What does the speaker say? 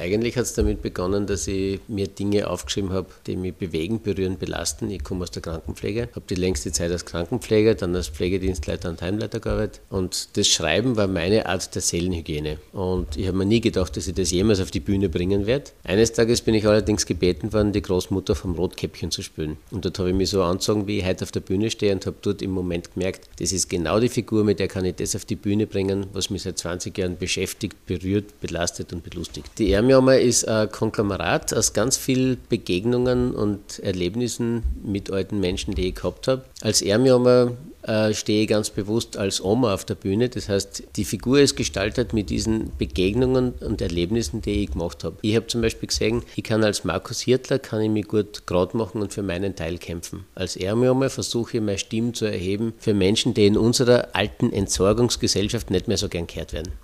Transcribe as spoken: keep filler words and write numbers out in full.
Eigentlich hat es damit begonnen, dass ich mir Dinge aufgeschrieben habe, die mich bewegen, berühren, belasten. Ich komme aus der Krankenpflege, habe die längste Zeit als Krankenpfleger, dann als Pflegedienstleiter und Heimleiter gearbeitet. Und das Schreiben war meine Art der Seelenhygiene. Und ich habe mir nie gedacht, dass ich das jemals auf die Bühne bringen werde. Eines Tages bin ich allerdings gebeten worden, die Großmutter vom Rotkäppchen zu spielen. Und dort habe ich mich so angezogen, wie ich heute auf der Bühne stehe, und habe dort im Moment gemerkt, das ist genau die Figur, mit der kann ich das auf die Bühne bringen, was mich seit zwanzig Jahren beschäftigt, berührt, belastet und belustigt. Die Ärmjammer ist ein Konglomerat aus ganz vielen Begegnungen und Erlebnissen mit alten Menschen, die ich gehabt habe. Als Ärmjammer äh, stehe ich ganz bewusst als Oma auf der Bühne. Das heißt, die Figur ist gestaltet mit diesen Begegnungen und Erlebnissen, die ich gemacht habe. Ich habe zum Beispiel gesehen, ich kann als Markus Hirtler kann ich mich gut gerade machen und für meinen Teil kämpfen. Als Ärmjammer versuche ich, meine Stimme zu erheben für Menschen, die in unserer alten Entsorgungsgesellschaft nicht mehr so gern gehört werden.